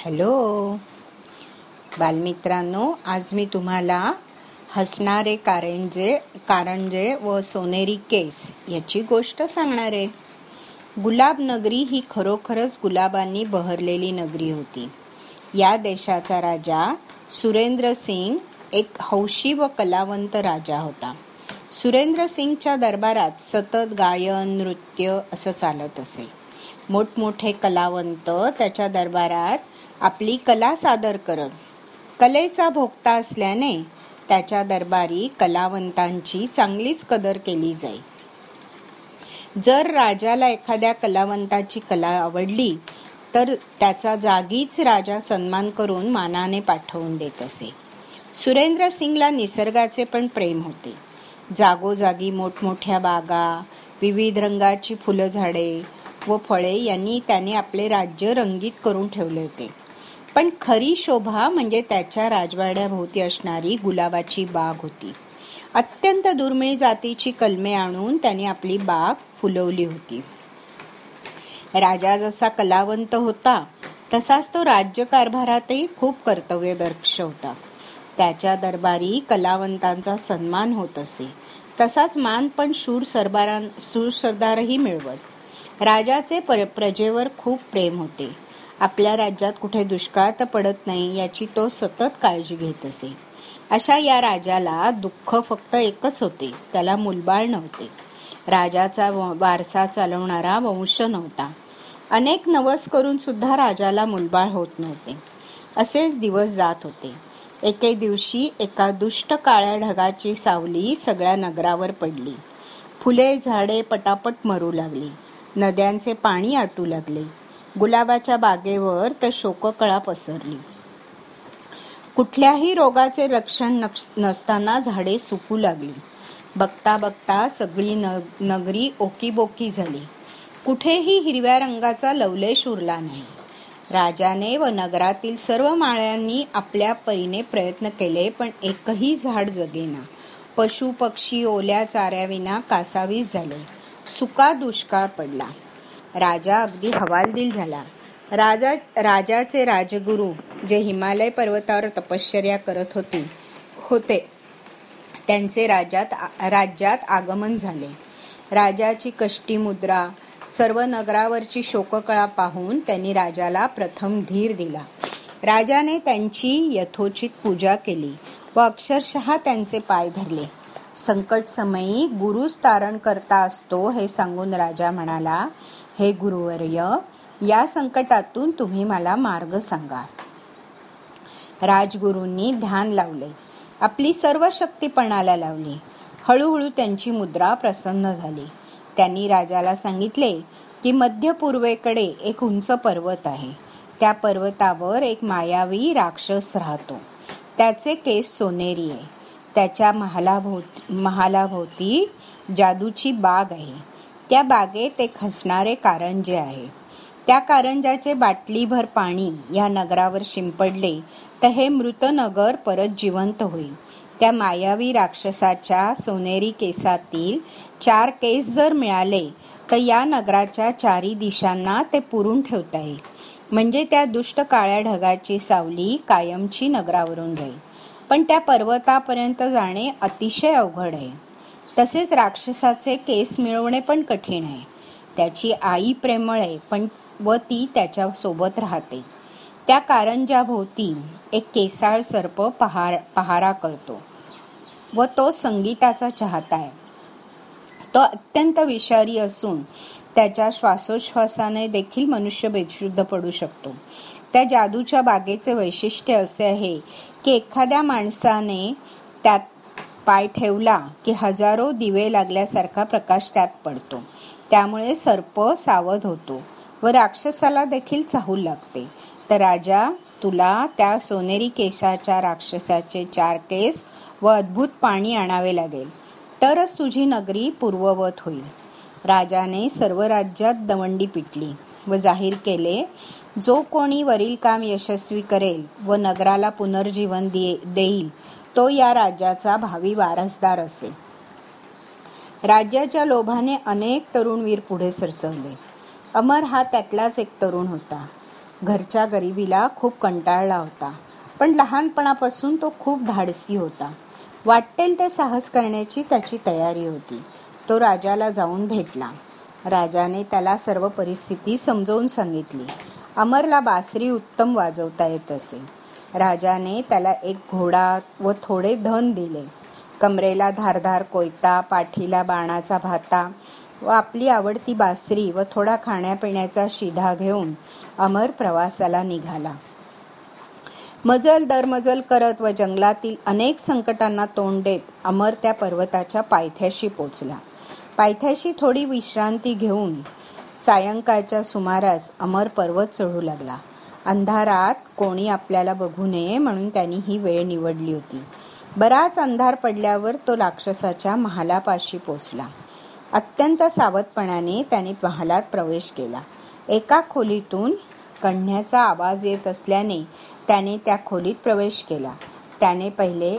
Hello बालमित्रांनो, आज मी तुम्हाला हसणारे कारंजे व सोनेरी केस याची गोष्ट सांगणार आहे. गुलाब नगरी ही खरोखरच गुलाबांनी बहरलेली नगरी होती. या देशाचा राजा सुरेंद्र सिंग एक हौशी व कलावंत राजा होता. सुरेंद्र सिंगच्या दरबारात सतत गायन नृत्य असं चालत असे. मोठमोठे कलावंत त्याच्या दरबारात आपली कला सादर करत. कलेचा भोक्ता असल्याने त्याच्या दरबारी कलावंतांची चांगलीच कदर केली जाई. जर राजाला एखाद्या कलावंताची कला आवडली तर त्याचा जागीच राजा सन्मान करून मानाने पाठवून देत असे. सुरेंद्र सिंगला निसर्गाचे पण प्रेम होते. जागोजागी मोठमोठ्या बागा, विविध रंगाची फुलझाडे व फळे यांनी त्याने आपले राज्य रंगीत करून ठेवले होते. पण खरी शोभा म्हणजे त्याच्या राजवाड्याभोवती असणारी गुलाबाची बाग होती. अत्यंत दुर्मिळ जातीची कलमे आणून त्याने आपली बाग फुलवली होती. राजा जसा कलावंत होता तसाच तो राज्यकारभारातही खूप कर्तव्यदक्ष होता. त्याच्या दरबारी कलावंतांचा सन्मान होत असे. तसाच मान पण शूर सरदारही मिळवत. राजाचे प्रजेवर खूप प्रेम होते. आपल्या राज्यात कुठे दुष्काळ तर पडत नाही याची तो सतत काळजी घेत असे. अशा या राजाला दुःख फक्त एकच होते, त्याला मुलबाळ नव्हते. राजाचा वारसा चालवणारा वंश नव्हता. अनेक नवस करून सुद्धा राजाला मुलबाळ होत नव्हते. असेच दिवस जात होते. एके दिवशी एका दुष्ट काळ्या ढगाची सावली सगळ्या नगरावर पडली. फुले झाडे पटापट मरू लागली. नद्यांचे पाणी आटू लागले. गुलाबाच्या बागेवर तर शोककळा पसरली. कुठल्याही रोगाचे लक्षण नसताना झाडे सुकू लागली. बघता बघता सगळी नगरी ओकीबोकी झाली. कुठेही हिरव्या रंगाचा लवलेश उरला नाही. राजाने व नगरातील सर्व माळ्यांनी आपल्या परीने प्रयत्न केले, पण एकही झाड जगेना. पशु पक्षी ओल्या चाऱ्याविना कासावीस झाले. सुका दुष्काळ पडला. राजा अगदी हवालदिल झाला. राजाचे राजगुरू जे हिमालय पर्वतावर तपश्चर्या करत होते त्यांचे राज्यात आगमन झाले. राजाची कष्टी मुद्रा, सर्व नगरावरची शोककळा पाहून त्यांनी राजाला प्रथम धीर दिला. राजाने त्यांची यथोचित पूजा केली व अक्षरशः त्यांचे पाय धरले. संकट समयी गुरुच तारण करता असतो हे सांगून राजा म्हणाला, हे गुरुवर्य, या संकटातून तुम्ही मला मार्ग सांगा. राजगुरूंनी ध्यान लावले. आपली सर्व शक्ती पणाला लावली. हळूहळू त्यांची मुद्रा प्रसन्न झाली. त्यांनी राजाला सांगितले की मध्य पूर्वेकडे एक उंच पर्वत आहे. त्या पर्वतावर एक मायावी राक्षस राहतो. त्याचे केस सोनेरी आहे. त्याच्या महालाभोवती जादूची बाग आहे. त्या बागेत एक हसणारे कारंजे आहे. त्या कारंजाचे बाटलीभर पाणी या नगरावर शिंपडले तर हे मृत नगर परत जिवंत होईल. त्या मायावी राक्षसाच्या सोनेरी केसातील 4 केस जर मिळाले तर या नगराच्या 4 दिशांना ते पुरून ठेवता येईल. म्हणजे त्या दुष्ट काळ्या ढगाची सावली कायमची नगरावरून जाईल. पण त्या पर्वतापर्यंत जाणे अतिशय अवघड आहे. तसेच राक्षसाचे केस मिळवणे पण कठीण आहे. त्याची आई प्रेमळ आहे, व ती त्याच्या सोबत राहते. त्या कारंजाभोवती एक केसाळ सर्प पहारा करतो व तो संगीताचा चाहता आहे. तो अत्यंत विषारी असून त्याच्या श्वासोच्छ्वासाने देखील मनुष्य बेशुद्ध पडू शकतो. त्या जादूच्या बागेचे वैशिष्ट्य असे आहे की एखाद्या माणसाने त्यात पाय ठेवला की हजारो दिवे लागल्यासारखा प्रकाश त्यात पडतो. त्यामुळे सर्प सावध होतो व राक्षसाला देखील चाहूल लागते. तर राजा, तुला त्या सोनेरी केसाच्या राक्षसाचे 4 केस व अद्भुत पाणी आणावे लागेल, तरच तुझी नगरी पूर्ववत होईल. राजाने सर्व राज्यात दवंडी पिटली व जाहीर केले, जो कोणी वरील काम यशस्वी करेल व नगराला पुनर्जीवन देईल तो या राज्याचा भावी वारसदार असेल. राज्याच्या लोभाने अनेक तरुणवीर पुढे सरसवले. अमर हा त्यातलाच एक तरुण होता. घरच्या गरिबीला खूप कंटाळला होता, पण लहानपणापासून तो खूप धाडसी होता. वाटेल ते साहस करण्याची त्याची तयारी होती. तो राजाला जाऊन भेटला. राजाने त्याला सर्व परिस्थिती समजावून सांगितली. अमरला बासरी उत्तम वाजवता येत असे. राजाने त्याला एक घोडा व थोडे धन दिले. कमरेला धारधार कोयता, पाठीला बाणाचा भाता व आपली आवडती बासरी व थोडा खाण्यापिण्याचा शिधा घेऊन अमर प्रवासाला निघाला. मजल दरमजल करत व जंगलातील अनेक संकटांना तोंड देत अमर त्या पर्वताच्या पायथ्याशी पोचला. पायथ्याशी थोडी विश्रांती घेऊन सायंकाळच्या सुमारास अमर पर्वत चढू लागला. अंधारात कोणी आपल्याला बघू नये म्हणून त्यांनी ही वेळ निवडली होती. बराच अंधार पडल्यावर तो राक्षसाच्या महालापाशी पोचला. अत्यंत सावधपणाने त्याने महालात प्रवेश केला. एका खोलीतून कढण्याचा आवाज येत असल्याने त्याने त्या खोलीत प्रवेश केला. त्याने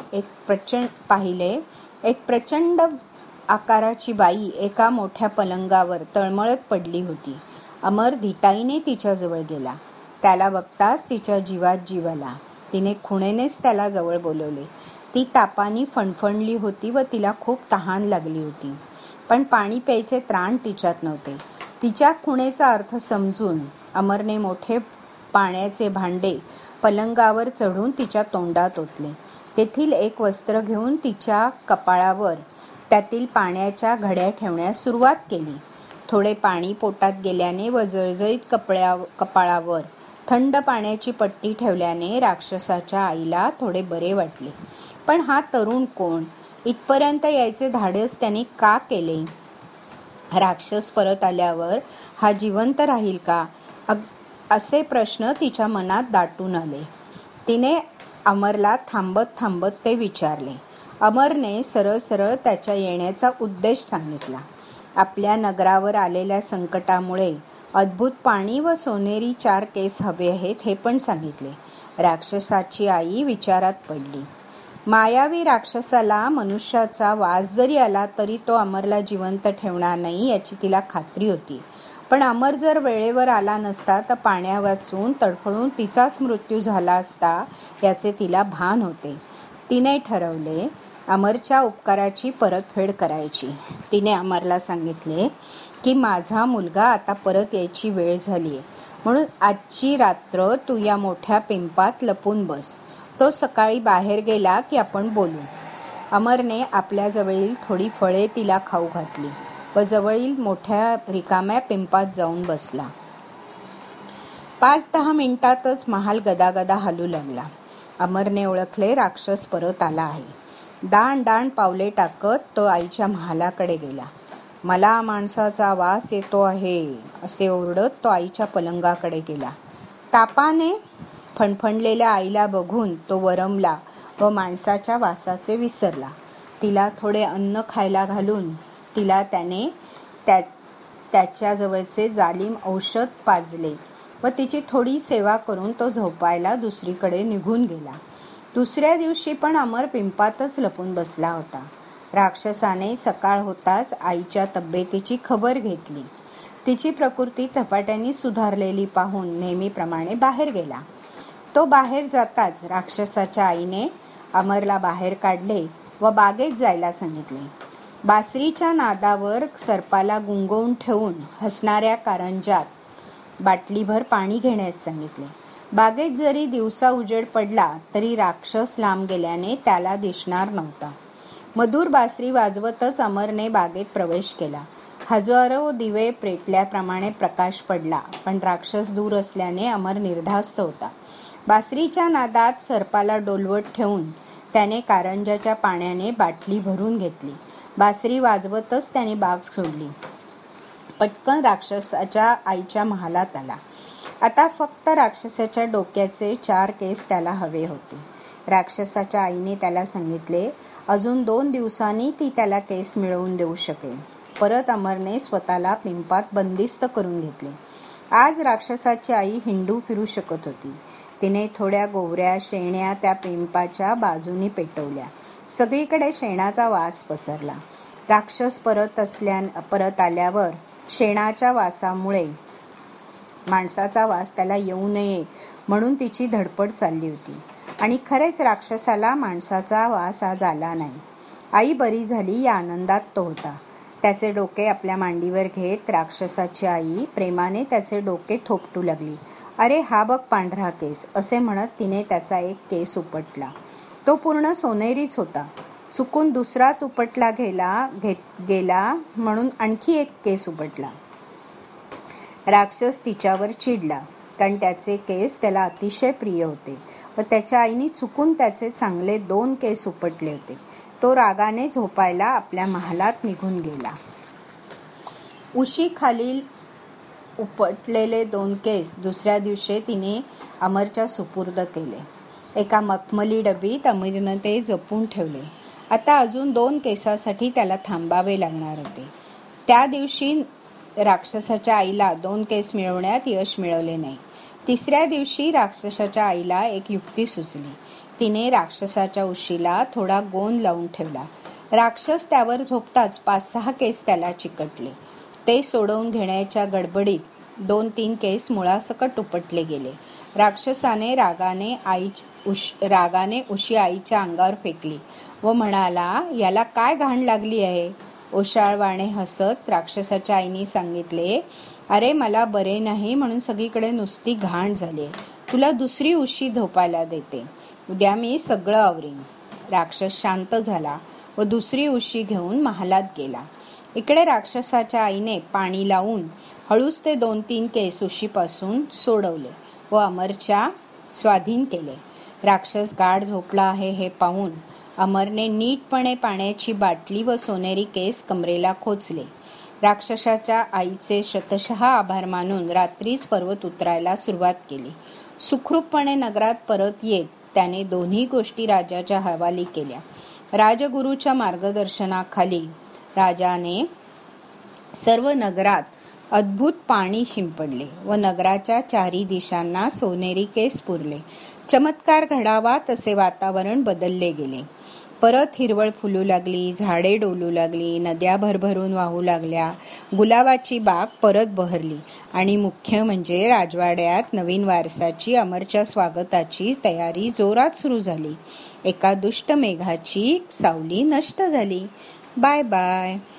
पाहिले एक प्रचंड आकाराची बाई एका मोठ्या पलंगावर तळमळत पडली होती. अमर धिटाईने तिच्याजवळ गेला. त्याला बघताच तिच्या जीवात जीव आला. तिने खुणेनेच त्याला जवळ बोलवले. ती तापाने फणफणली होती व तिला खूप तहान लागली होती, पण पाणी प्यायचे त्राण तिच्यात नव्हते. तिच्या खुणेचा अर्थ समजून अमरने मोठे पाण्याचे भांडे पलंगावर चढून तिच्या तोंडात ओतले. तेथील एक वस्त्र घेऊन तिच्या कपाळावर त्यातील पाण्याच्या घड्या ठेवण्यास सुरुवात केली. थोडे पाणी पोटात गेल्याने व जळजळीत कपाळावर थंड पाण्याची पट्टी ठेवल्याने राक्षसाच्या आईला थोडे बरे वाटले. पण हा तरुण कोण? इथपर्यंत यायचे धाडस त्याने का केले? राक्षस परत आल्यावर हा जिवंत राहील का? असे प्रश्न तिच्या मनात दाटून आले. तिने अमरला थांबत थांबत ते विचारले. अमरने सरळ सरळ त्याच्या येण्याचा उद्देश सांगितला. आपल्या नगरावर आलेल्या संकटामुळे अद्भुत पाणी व सोनेरी 4 केस हवे आहेत हे पण सांगितले. राक्षसाची आई विचारात पडली. मायावी राक्षसाला मनुष्याचा वास जरी आला तरी तो अमरला जिवंत ठेवणार नाही याची तिला खात्री होती. पण अमर जर वेळेवर आला नसता तर पाण्या वाचून तडफडून तिचाच मृत्यू झाला असता याचे तिला भान होते. तिने ठरवले अमरच्या उपकाराची परतफेड करायची. तिने अमरला सांगितले की माझा मुलगा आता परत यायची वेळ झाली आहे, म्हणून आजची रात्र तू या मोठ्या पिंपात लपून बस. तो सकाळी बाहेर गेला की आपण बोलू. अमरने आपल्या जवळील थोडी फळे तिला खाऊ घातली व जवळील मोठ्या रिकाम्या पिंपात जाऊन बसला. 5-10 मिनिटातच महाल गदागदा हलू लागला. अमरने ओळखले राक्षस परत आला आहे. दाण दाण पावले टाकत तो आईच्या महालाकडे गेला. मला माणसाचा वास येतो आहे असे ओरडत तो आईच्या पलंगाकडे गेला. तापाने फणफणलेल्या आईला बघून तो वरमला व माणसाच्या वासाचे विसरला. तिला थोडे अन्न खायला घालून तिला त्याने त्याच्याजवळचे जालिम औषध पाजले व तिची थोडी सेवा करून तो झोपायला दुसरीकडे निघून गेला. दुसऱ्या दिवशी पण अमर पिंपातच लपून बसला होता. राक्षसाने सकाळ होताच आईच्या तब्येतीची खबर घेतली. तिची प्रकृती झपाट्याने सुधारलेली पाहून नेहमीप्रमाणे बाहेर गेला. तो बाहेर जाताच राक्षसाच्या आईने अमरला बाहेर काढले व बागेत जायला सांगितले. बासरीच्या नादावर सर्पाला गुंगवून ठेवून हसणाऱ्या कारंजात बाटलीभर पाणी घेण्यास सांगितले. बागेत जरी दिवसा उजेड पडला तरी राक्षस लांब गेल्याने त्याला दिसणार नव्हता. मधुर बासरी वाजवतच अमरने बागेत प्रवेश केला. हजारो दिवे पेटल्याप्रमाणे प्रकाश पडला, पण राक्षस दूर असल्याने अमर निर्धास्त होता. बासरीच्या नादात सर्पाला डोलवत ठेवून त्याने कारंजाच्या पाण्याने बाटली भरून घेतली. बासरी वाजवतच त्याने बाग सोडली. पटकन राक्षसाच्या आईच्या महालात आला. आता फक्त राक्षसाच्या डोक्याचे 4 केस त्याला हवे होते. राक्षसाच्या आईने त्याला सांगितले अजून 2 दिवसांनी ती त्याला केस मिळवून देऊ शकेल. परत अमरने स्वतःला पिंपात बंदिस्त करून घेतले. आज राक्षसाची आई हिंडू फिरू शकत होती. तिने थोड्या गोवऱ्या शेण्या त्या पिंपाच्या बाजूनी पेटवल्या. सगळीकडे शेणाचा वास पसरला. राक्षस परत आल्यावर शेणाच्या वासामुळे माणसाचा वास त्याला येऊ नये म्हणून तिची धडपड चालली होती. आणि खरेच राक्षसाला माणसाचा वास आज आला नाही. आई बरी झाली या आनंदात तो होता. त्याचे डोके आपल्या मांडीवर घेत राक्षसाची आई प्रेमाने त्याचे डोके थोपटू लागली. अरे हा बघ पांढरा केस, असे म्हणत तिने त्याचा एक केस उपटला. तो पूर्ण सोनेरीच होता. चुकून दुसराच उपटला गेला म्हणून आणखी एक केस उपटला. राक्षस तिच्यावर चिडला, कारण त्याचे केस त्याला अतिशय प्रिय होते व त्याच्या आईने चुकून त्याचे चांगले 2 केस उपटले होते. तो रागाने झोपायला आपल्या महालात निघून गेला. उशीखालील उपटलेले 2 केस दुसऱ्या दिवशी तिने अमरच्या सुपूर्द केले. एका मखमली डबीत अमरने ते जपून ठेवले. आता अजून 2 केसासाठी त्याला थांबावे लागणार होते. त्या दिवशी राक्षसाच्या आईला 2 केस मिळवण्यात यश मिळवले नाही. तिसऱ्या दिवशी राक्षसाच्या आईला एक युक्ती सुचली. तिने राक्षसाच्या उशीला थोडा गोंद लावून ठेवला. राक्षस त्यावर झोपताच 5-6 केस त्याला चिकटले. ते सोडवून घेण्याच्या गडबडीत 2-3 केस मुळासकट उपटले गेले. राक्षसाने रागाने उशी आईच्या अंगावर फेकली व म्हणाला, याला काय घाण लागली आहे? ओशाळवाणे हसत राक्षसाच्या आईने सांगितले, अरे मला बरे नाही म्हणून सगळीकडे नुसती घाण झाली. तुला दुसरी उशी झोपायला देते. उद्या मी सगळं आवरीन. राक्षस शांत झाला व दुसरी उशी घेऊन महालात गेला. इकडे राक्षसाच्या आईने पाणी लावून हळूच ते 2-3 केस उशीपासून सोडवले व अमरच्या स्वाधीन केले. राक्षस गाढ झोपला आहे हे पाहून अमरने नीटपणे पाण्याची बाटली व सोनेरी केस कमरेला खोचले. राक्षसाच्या आईचे शतशः आभार मानून रात्रीच पर्वत उतरायला सुरुवात केली. सुखरूपपणे नगरात परत येत त्याने दोन्ही गोष्टी राजाच्या हवाली केल्या. राजगुरूच्या मार्गदर्शनाखाली राजाने सर्व नगरात अद्भुत पाणी शिंपडले व नगराच्या 4ही दिशांना सोनेरी केस पुरले. चमत्कार घडावा तसे वातावरण बदलले गेले. परत हिरवळ फुलू लागली, झाडे डोलू लागली, नद्या भरभरून वाहू लागल्या, गुलाबाची बाग परत बहरली आणि मुख्य म्हणजे राजवाड्यात नवीन वारसाची अमरच्या स्वागताची तयारी जोरात सुरू झाली. एका दुष्ट मेघाची सावली नष्ट झाली. Bye bye.